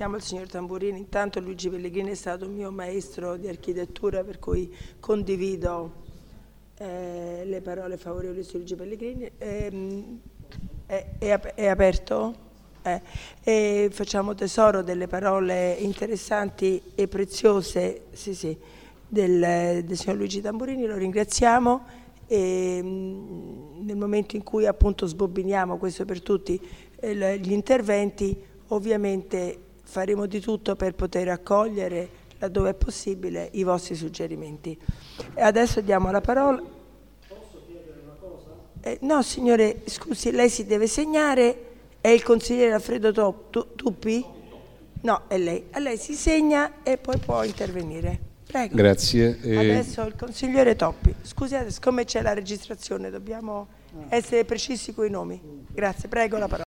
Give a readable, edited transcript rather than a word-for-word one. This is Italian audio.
ringraziamo il signor Tamburini. Intanto Luigi Pellegrini è stato un mio maestro di architettura, per cui condivido le parole favorevoli su Luigi Pellegrini. È aperto? E facciamo tesoro delle parole interessanti e preziose del signor Luigi Tamburini, lo ringraziamo. E nel momento in cui appunto sbobbiniamo, questo per tutti, gli interventi, ovviamente faremo di tutto per poter accogliere, laddove è possibile, i vostri suggerimenti. E adesso diamo la parola. Posso chiedere una cosa? No, signore, scusi, lei si deve segnare. È il consigliere Alfredo Tuppi? No, è lei. A lei si segna e poi può intervenire. Prego. Grazie. Adesso il consigliere Toppi. Scusate, siccome c'è la registrazione, dobbiamo essere precisi con i nomi. Grazie, prego la parola.